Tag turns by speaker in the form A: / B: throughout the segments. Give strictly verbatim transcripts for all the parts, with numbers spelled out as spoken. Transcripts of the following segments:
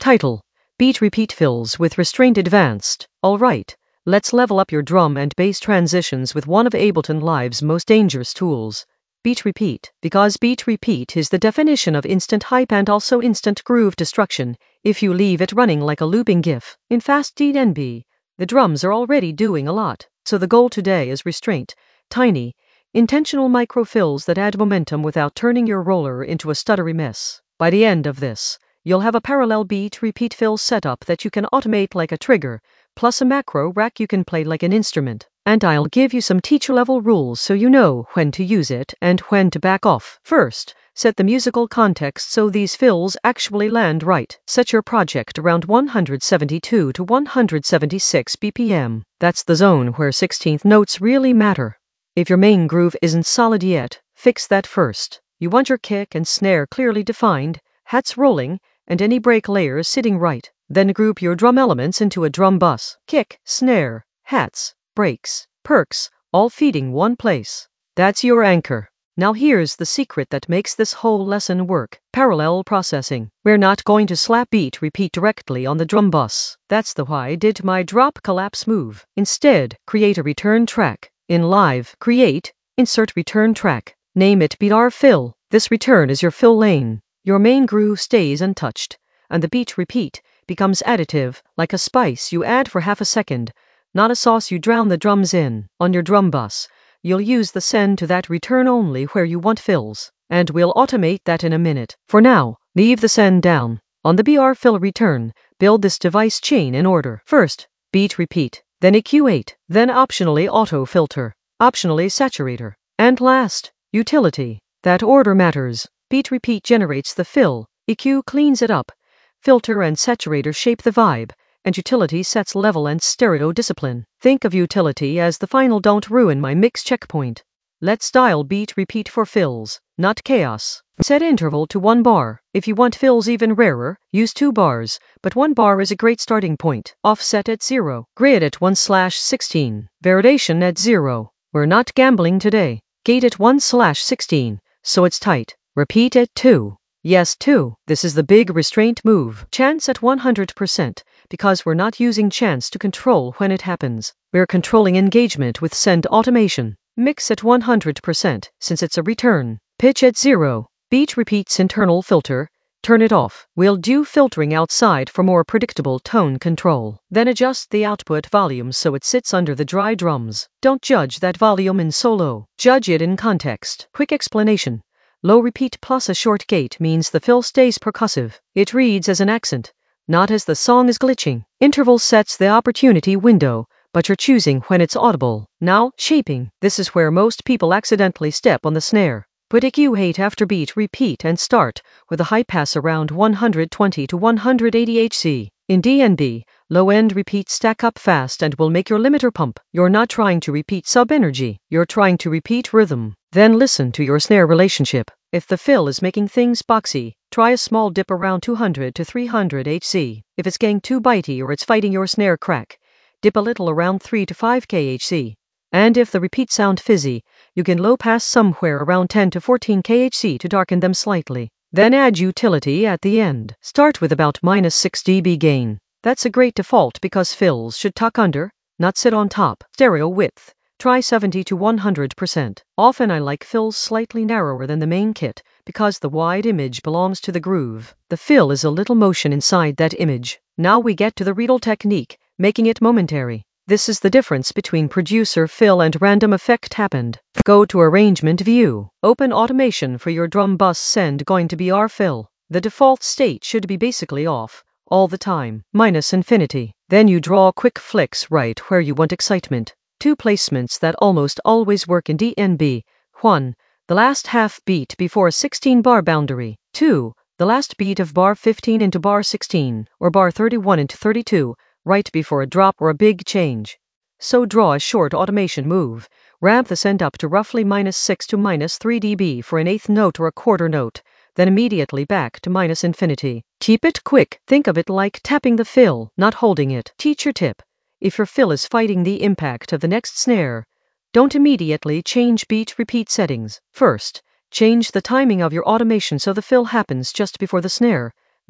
A: Title: Beat Repeat Fills with Restraint Advanced. Alright, let's level up your drum and bass transitions with one of Ableton Live's most dangerous tools, Beat Repeat. Because Beat Repeat is the definition of instant hype and also instant groove destruction if you leave it running like a looping GIF. In fast D N B, the drums are already doing a lot, so the goal today is restraint, tiny, intentional micro fills that add momentum without turning your roller into a stuttery mess. By the end of this, you'll have a parallel beat repeat fill setup that you can automate like a trigger, plus a macro rack you can play like an instrument. And I'll give you some teacher-level rules so you know when to use it and when to back off. First, set the musical context so these fills actually land right. Set your project around one seventy-two to one seventy-six B P M. That's the zone where sixteenth notes really matter. If your main groove isn't solid yet, fix that first. You want your kick and snare clearly defined, hats rolling, and any break layers sitting right. Then group your drum elements into a drum bus. Kick, snare, hats, breaks, perks, all feeding one place. That's your anchor. Now here's the secret that makes this whole lesson work. Parallel processing. We're not going to slap beat repeat directly on the drum bus. That's the why I did my drop collapse move. Instead, create a return track. In Live, create, insert return track. Name it Beat R Fill. This return is your fill lane. Your main groove stays untouched, and the beat repeat becomes additive, like a spice you add for half a second, not a sauce you drown the drums in. On your drum bus, you'll use the send to that return only where you want fills, and we'll automate that in a minute. For now, leave the send down. On the B R fill return, build this device chain in order. First, beat repeat, then E Q eight, then optionally auto filter, optionally saturator, and last, utility. That order matters. Beat repeat generates the fill, E Q cleans it up, filter and saturator shape the vibe, and utility sets level and stereo discipline. Think of utility as the final don't ruin my mix checkpoint. Let's dial beat repeat for fills, not chaos. Set interval to one bar. If you want fills even rarer, use two bars, but one bar is a great starting point. Offset at zero. Grid at one slash sixteen. Variation at zero. We're not gambling today. Gate at one slash sixteen, so it's tight. Repeat at two. Yes, two. This is the big restraint move. Chance at one hundred percent, because we're not using chance to control when it happens. We're controlling engagement with send automation. Mix at one hundred percent, since it's a return. Pitch at zero. Beat repeats internal filter. Turn it off. We'll do filtering outside for more predictable tone control. Then adjust the output volume so it sits under the dry drums. Don't judge that volume in solo. Judge it in context. Quick explanation. Low repeat plus a short gate means the fill stays percussive. It reads as an accent, not as the song is glitching. Interval sets the opportunity window, but you're choosing when it's audible. Now, shaping. This is where most people accidentally step on the snare. Put E Q eight after beat repeat and start with a high pass around one twenty to one eighty hertz. In D N B, low-end repeats stack up fast and will make your limiter pump. You're not trying to repeat sub-energy, you're trying to repeat rhythm. Then listen to your snare relationship. If the fill is making things boxy, try a small dip around two hundred to three hundred hertz. If it's getting too bitey or it's fighting your snare crack, dip a little around three to five kilohertz. And if the repeats sound fizzy, you can low pass somewhere around ten to fourteen kilohertz to darken them slightly. Then add utility at the end. Start with about minus six decibels gain. That's a great default because fills should tuck under, not sit on top. Stereo width. Try seventy to one hundred percent. Often I like fills slightly narrower than the main kit because the wide image belongs to the groove. The fill is a little motion inside that image. Now we get to the Riedel technique, making it momentary. This is the difference between producer fill and random effect happened. Go to arrangement view. Open automation for your drum bus send going to be R fill. The default state should be basically off, all the time, minus infinity. Then you draw quick flicks right where you want excitement. Two placements that almost always work in D N B. one. The last half beat before a sixteen bar boundary. two. The last beat of bar fifteen into bar sixteen, or bar thirty-one into thirty-two, right before a drop or a big change. So draw a short automation move. Ramp the send up to roughly minus six to minus three decibels for an eighth note or a quarter note, then immediately back to minus infinity. Keep it quick. Think of it like tapping the fill, not holding it. Teacher tip. If your fill is fighting the impact of the next snare, don't immediately change beat repeat settings. First, change the timing of your automation so the fill happens just before the snare,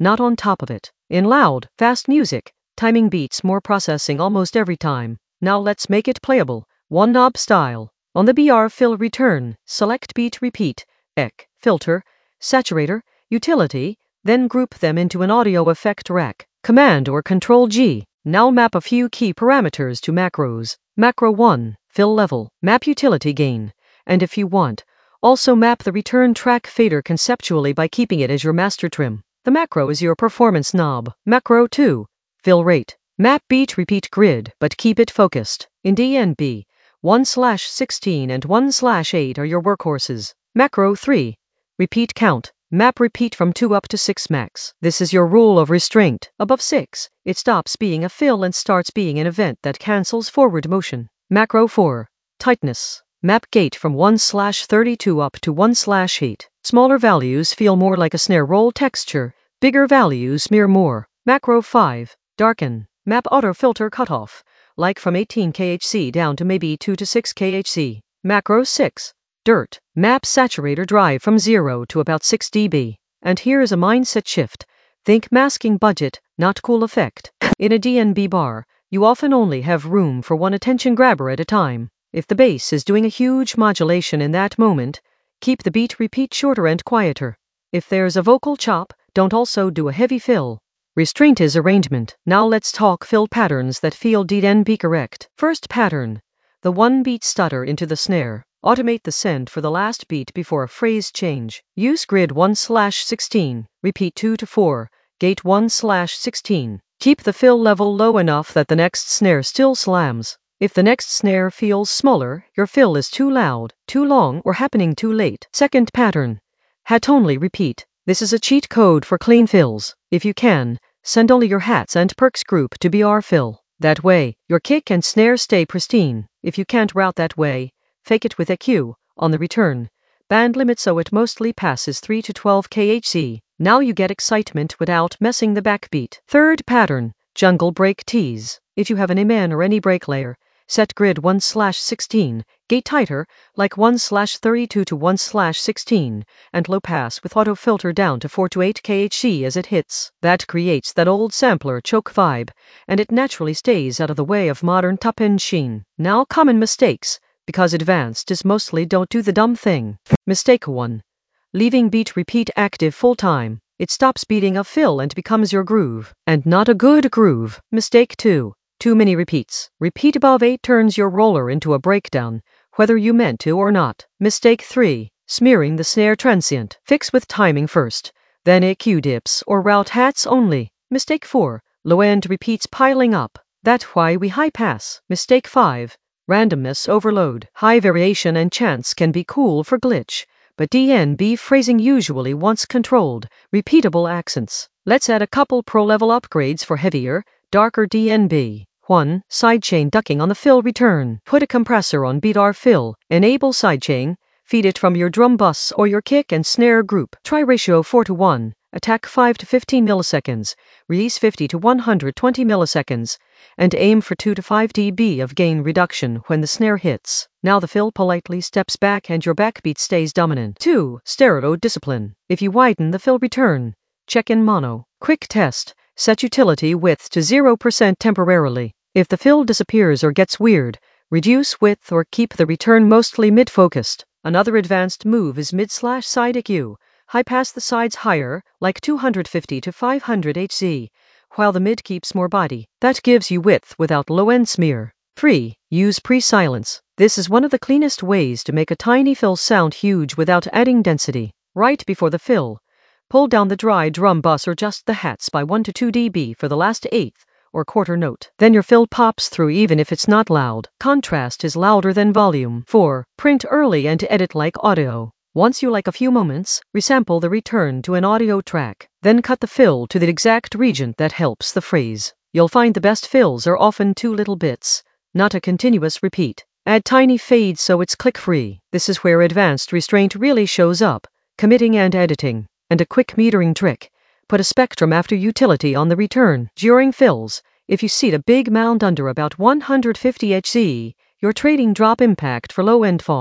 A: not on top of it. In loud, fast music, timing beats more processing almost every time. Now let's make it playable, one knob style. On the B R fill return, select beat repeat, E C, filter, saturator, utility, then group them into an audio effect rack. Command or Control G. Now map a few key parameters to macros. Macro one, fill level, map utility gain, and if you want, also map the return track fader conceptually by keeping it as your master trim. The macro is your performance knob. Macro two, fill rate. Map beat repeat grid, but keep it focused. In D N B, one slash sixteen and one slash eight are your workhorses. Macro three, repeat count. Map repeat from two up to six max. This is your rule of restraint. Above six, it stops being a fill and starts being an event that cancels forward motion. Macro four, tightness. Map gate from one slash thirty-two up to one slash eight. Smaller values feel more like a snare roll texture, bigger values smear more. Macro five, darken. Map auto filter cutoff, like from eighteen K H C down to maybe two to six K H C. Macro six, dirt. Map saturator drive from zero to about six decibels. And here's a mindset shift. Think masking budget, not cool effect. In a D N B bar, you often only have room for one attention grabber at a time. If the bass is doing a huge modulation in that moment, keep the beat repeat shorter and quieter. If there's a vocal chop, don't also do a heavy fill. Restraint is arrangement. Now let's talk fill patterns that feel D N B correct. First pattern, the one beat stutter into the snare. Automate the send for the last beat before a phrase change. Use grid one slash sixteen, repeat two to four, gate one slash sixteen. Keep the fill level low enough that the next snare still slams. If the next snare feels smaller, your fill is too loud, too long, or happening too late. Second pattern, hat only repeat. This is a cheat code for clean fills. If you can, send only your hats and perks group to B R fill. That way, your kick and snare stay pristine. If you can't route that way, fake it with E Q, on the return. Band limit so it mostly passes three to twelve K H C. Now you get excitement without messing the backbeat. Third pattern, jungle break tease. If you have an Amen or any break layer, set grid one slash sixteen, gate tighter, like one slash thirty-two to one slash sixteen, and low pass with auto filter down to four to eight K H C as it hits. That creates that old sampler choke vibe, and it naturally stays out of the way of modern top-end sheen. Now common mistakes, because advanced is mostly don't do the dumb thing. Mistake one. Leaving beat repeat active full time. It stops beating a fill and becomes your groove, and not a good groove. Mistake two. Too many repeats. Repeat above eight turns your roller into a breakdown, whether you meant to or not. Mistake three. Smearing the snare transient. Fix with timing first, then E Q dips or route hats only. Mistake four. Low end repeats piling up. That's why we high pass. Mistake five. Randomness overload. High variation and chance can be cool for glitch, but D N B phrasing usually wants controlled, repeatable accents. Let's add a couple pro-level upgrades for heavier, darker D N B. one. Sidechain ducking on the fill return. Put a compressor on beat R fill. Enable sidechain. Feed it from your drum bus or your kick and snare group. Try ratio four to one. Attack five to fifteen milliseconds. Release fifty to one hundred twenty milliseconds. And aim for two to five decibels of gain reduction when the snare hits. Now the fill politely steps back and your backbeat stays dominant. two. Stereo discipline. If you widen the fill return, check in mono. Quick test. Set utility width to zero percent temporarily. If the fill disappears or gets weird, reduce width or keep the return mostly mid-focused. Another advanced move is mid-slash side E Q. High pass the sides higher, like two hundred fifty to five hundred hertz, while the mid keeps more body. That gives you width without low-end smear. three. Use pre-silence. This is one of the cleanest ways to make a tiny fill sound huge without adding density. Right before the fill, pull down the dry drum bus or just the hats by one to two decibels for the last eighth or quarter note. Then your fill pops through even if it's not loud. Contrast is louder than volume. four. Print early and edit like audio. Once you like a few moments, resample the return to an audio track. Then cut the fill to the exact region that helps the phrase. You'll find the best fills are often two little bits, not a continuous repeat. Add tiny fades so it's click-free. This is where advanced restraint really shows up. Committing and editing. And a quick metering trick. Put a spectrum after utility on the return. During fills, if you seat a big mound under about one hundred fifty hertz, you're trading drop impact for low-end fog.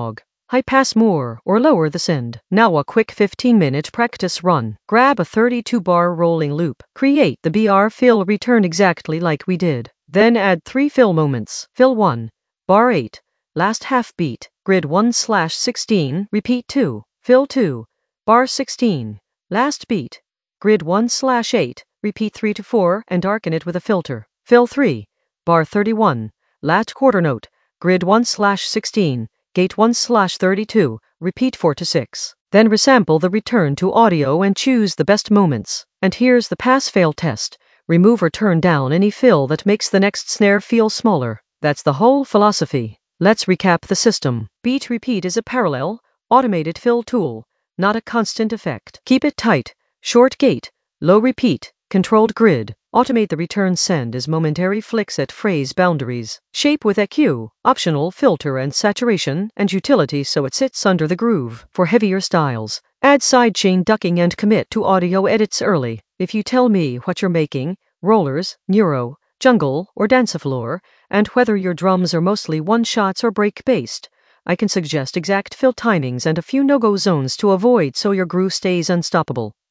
A: high pass more or lower the send. Now a quick fifteen minute practice run. Grab a thirty-two bar rolling loop. Create the B R fill return exactly like we did. Then add three fill moments. Fill one, bar eight, last half beat, grid one slash sixteen, repeat two. Fill two, bar sixteen, last beat, grid one slash eight, repeat three to four and darken it with a filter. Fill three, bar thirty-one, last quarter note, grid one slash sixteen, gate one slash thirty-two, repeat four to six. Then resample the return to audio and choose the best moments. And here's the pass-fail test. Remove or turn down any fill that makes the next snare feel smaller. That's the whole philosophy. Let's recap the system. Beat Repeat is a parallel, automated fill tool, not a constant effect. Keep it tight, short gate, low repeat, controlled grid. Automate the return send as momentary flicks at phrase boundaries. Shape with E Q, optional filter and saturation, and utility so it sits under the groove. For heavier styles, add sidechain ducking and commit to audio edits early. If you tell me what you're making, rollers, neuro, jungle, or dancefloor, and whether your drums are mostly one-shots or break-based, I can suggest exact fill timings and a few no-go zones to avoid so your groove stays unstoppable.